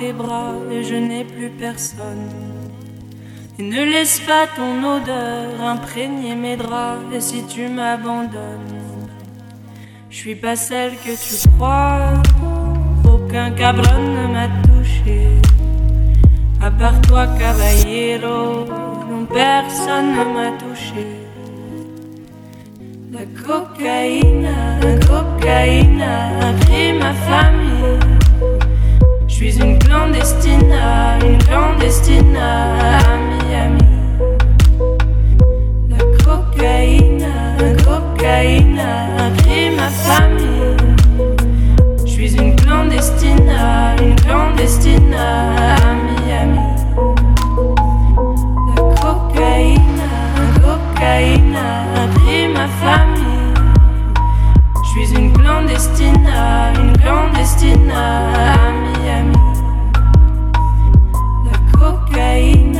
tes bras et je n'ai plus personne. Et ne laisse pas ton odeur imprégner mes draps. Et si tu m'abandonnes, je suis pas celle que tu crois. Aucun cabron ne m'a touché, à part toi, caballero. Non, personne ne m'a touché. La cocaïne a pris ma famille. Je suis une clandestine à Miami. La cocaïne a pris ma famille. Je suis une clandestine à Miami. La cocaïne a pris ma famille. Je suis une clandestine à Miami. La cocaïne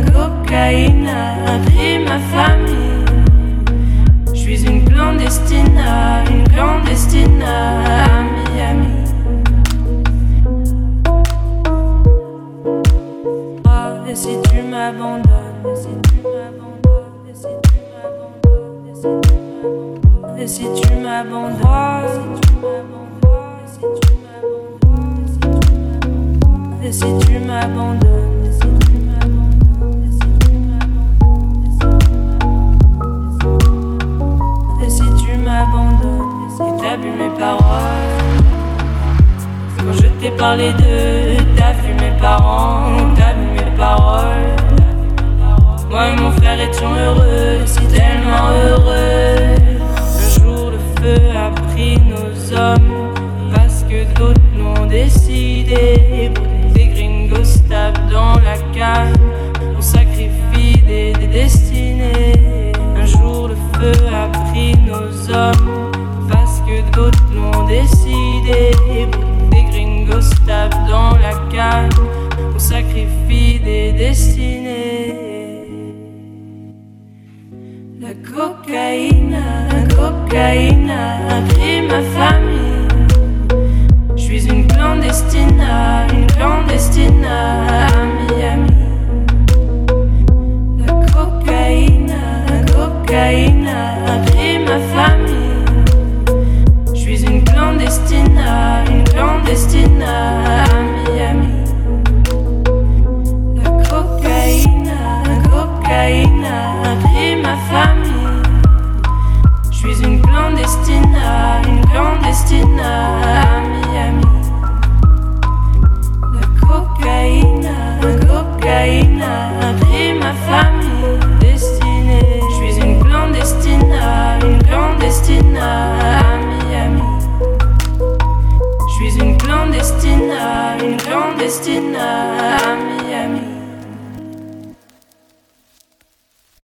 a pris ma famille. Je suis une clandestine à Miami. Ah, et si tu m'abandonnes, et si tu m'abandonnes, et si tu m'abandonnes, et si tu m'abandonnes, et t'as vu mes paroles. Quand je t'ai parlé d'eux, t'as vu mes parents, t'as vu mes paroles. Moi et mon frère étions heureux, si tellement heureux. Un jour le feu a pris nos hommes, parce que d'autres l'ont décidé. Des gringos tapent dans la canne, on sacrifie des destinées. Un jour le feu a pris nos hommes, parce que d'autres l'ont décidé. Des gringos tapent dans la canne, on sacrifie des destinées. La cocaïne a pris ma femme.